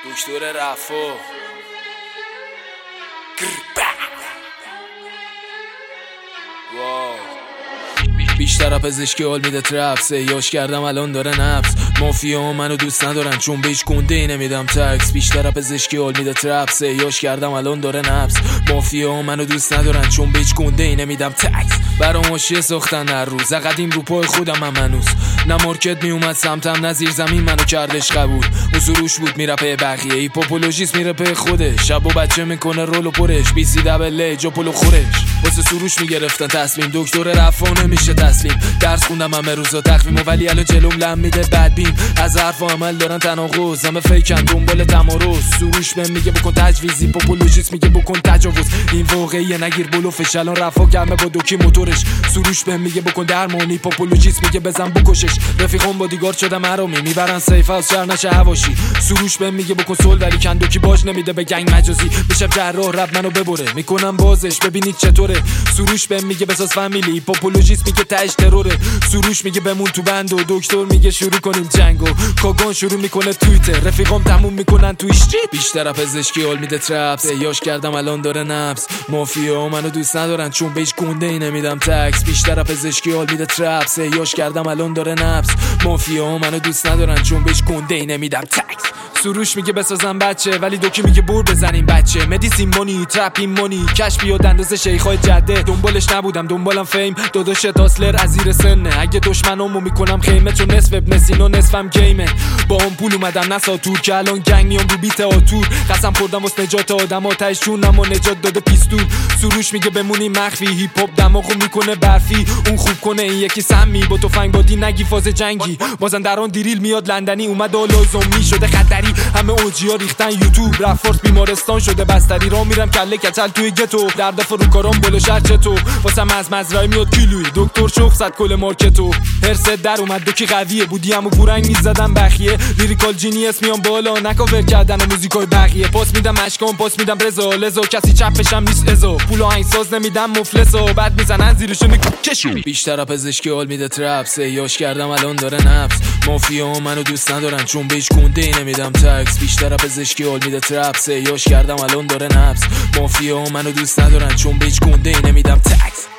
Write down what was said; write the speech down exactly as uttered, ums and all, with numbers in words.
دکتر رفو بیشتر پزشکی حال میده ترپ سیاش کردم الان داره نفس مافیا منو دوست ندارن چون به هیچ گنده نمیدم تکس. بیشتر پزشکی حال میده ترپ سیاش کردم الان داره نفس مافیا منو دوست ندارن چون به هیچ گنده نمیدم تکس. برام ماشیه ساختن هر روز قدیم رو پای خودم هم هنوز نه مارکت میومد سمتم نه زیر زمین منو کردش قبول. اون سروش بود میره پی بقیه ای پاپولوژیست میره پی خودش شب و بچه میکنه رول و پرش بی سی دبل ای جاپولو خورش واسه سروش میگرفتن تصمیم دکتر رفا نمیشه تسلیم. درس خوندم همه روزا تقویم و ولی الان جلوم لم میده بدبین از حرف و عمل دارن تناقض همه فیکن دنبال تمارض. سروش بهم میگه بکن تجویزی پاپولوژیست میگه بکن تجاوز این واقعیه نگیر بلوفش الان رفا گرمه با دوکی موتورش. سروش بهم میگه بکن درمانی پاپولوژیست میگه بزن بکشش رفیقام بادیگارد شدم حرامی میبرن سیف از شهر نشه هواشی. سروش بهم میگه بکن سول ولی کندوکی باش نمیده به گنگ مجازی بشم جراح رب منو ببره میکنم بازش ببینید چطوره. سروش بهم میگه بساز فامیلی پاپولوژیست میگه تاج تروره. سروش میگه بمون تو بند و دکتر میگه شروع کنیم جنگو کاگان شروع میکنه توییتر رفیقام تموم میکنن تو ایشتی. بیشتر پزشکی حال میده ترپس یاش کردم الان داره نفس مافیا منو دوست ندارن چون به هیچ گنده ای نمیدم تکس. بیشتر پزشکی حال میده ترپس یاش کردم الان داره نفس مافیا منو دوست ندارن چون به هیچ گنده ای نمیدم تکس. سروش میگه بسازم بچه ولی دوکی میگه بور بزنیم بچه مدیسین مونی ترپین مونی کش بیاد اندازه شیخای جده دنبالش نبودم دنبالم فیم داداش تاسلر از زیر سنه اگه دشمنامو میکنم خیمه چون نصف ابن سینا نصفم گیمه با هم پول اومدم نساتور که الان گنگ میام رو بیت آتور قسم خوردم واسه نجات آدم آتش چونم و نجات داده پیستول. سروش میگه بمونی مخفی هیپ هاپ دماغو میکنه برفی اون خوب کنه این یکی سمی با تفنگ بادی نگی فاز جنگی بازندران دیریل میاد لندنی اومد آلازمی شده خطری همه اوجیا ریختن یوتیوب رفورت بیمارستان شده بستری را میرم کله کچل توی گتو در دفعه رو کارام بالا شرچه تو واسم از مزرعه میاد کیلویی دکتر شخ زد کل مارکتو هرست در اومد دوکی قویه بودی همو پورنگ میزدم بخیه لیریکال جینیس میام بالا نکاور کردن و موزیکای بقیه پاس میدم اشکام پاس میدم رضا لزا کسی چپشم نیست ازا پول و آهنگساز نمیدم مفلسا بعد میزنن زیرشو میکشون. بیشتر پزشکی حال میده ترپس یاش کردم الان داره نفس مافیا منو دوست ندارن چون به هیچ گنده ای نمیدم تکس. بیشتر پزشکی حال میده ترپس یاش کردم الان داره نفس مافیا منو دوست ندارن چون به هیچ گنده ای نمیدم تکس.